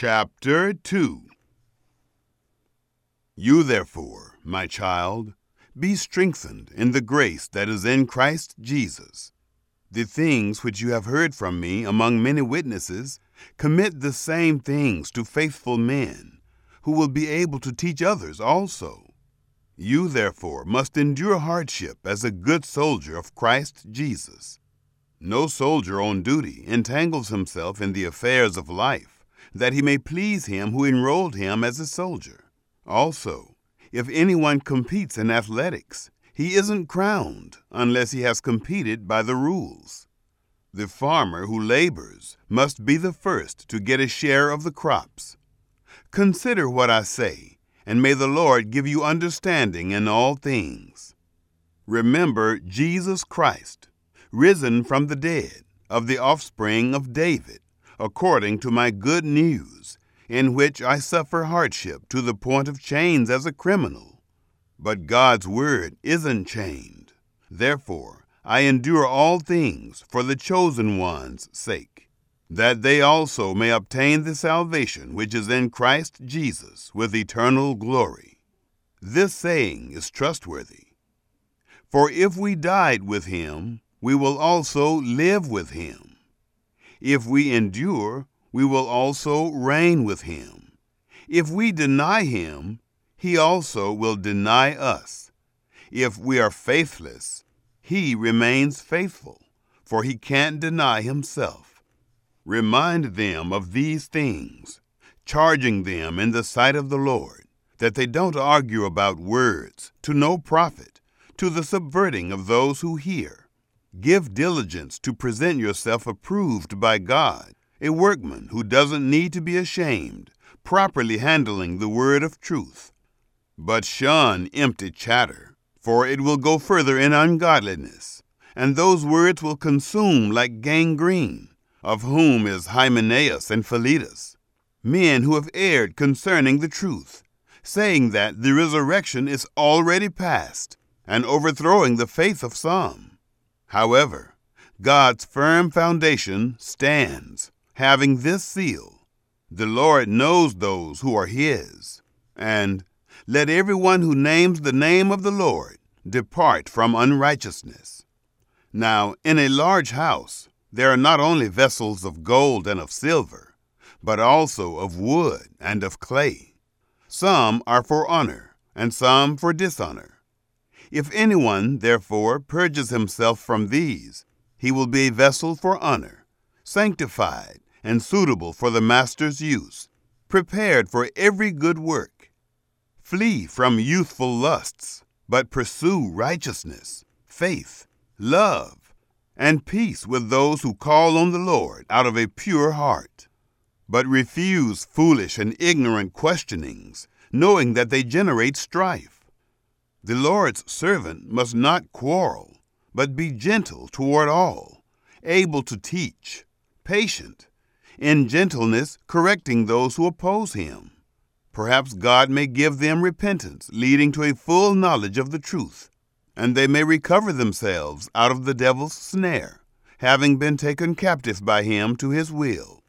Chapter 2. You therefore, my child, be strengthened in the grace that is in Christ Jesus. The things which you have heard from me among many witnesses, commit the same things to faithful men, who will be able to teach others also. You therefore must endure hardship as a good soldier of Christ Jesus. No soldier on duty entangles himself in the affairs of life, that he may please him who enrolled him as a soldier. Also, if anyone competes in athletics, he isn't crowned unless he has competed by the rules. The farmer who labors must be the first to get a share of the crops. Consider what I say, and may the Lord give you understanding in all things. Remember Jesus Christ, risen from the dead, of the offspring of David, according to my good news, in which I suffer hardship to the point of chains as a criminal. But God's word isn't chained. Therefore, I endure all things for the chosen ones' sake, that they also may obtain the salvation which is in Christ Jesus with eternal glory. This saying is trustworthy. For if we died with him, we will also live with him. If we endure, we will also reign with him. If we deny him, he also will deny us. If we are faithless, he remains faithful, for he can't deny himself. Remind them of these things, charging them in the sight of the Lord, that they don't argue about words to no profit, to the subverting of those who hear. Give diligence to present yourself approved by God, a workman who doesn't need to be ashamed, properly handling the word of truth. But shun empty chatter, for it will go further in ungodliness, and those words will consume like gangrene, of whom is Hymenaeus and Philetus, men who have erred concerning the truth, saying that the resurrection is already past, and overthrowing the faith of some. However, God's firm foundation stands, having this seal: the Lord knows those who are his. And let everyone who names the name of the Lord depart from unrighteousness. Now, in a large house, there are not only vessels of gold and of silver, but also of wood and of clay. Some are for honor, and some for dishonor. If anyone, therefore, purges himself from these, he will be a vessel for honor, sanctified and suitable for the master's use, prepared for every good work. Flee from youthful lusts, but pursue righteousness, faith, love, and peace with those who call on the Lord out of a pure heart. But refuse foolish and ignorant questionings, knowing that they generate strife. The Lord's servant must not quarrel, but be gentle toward all, able to teach, patient, in gentleness correcting those who oppose him. Perhaps God may give them repentance, leading to a full knowledge of the truth, and they may recover themselves out of the devil's snare, having been taken captive by him to his will.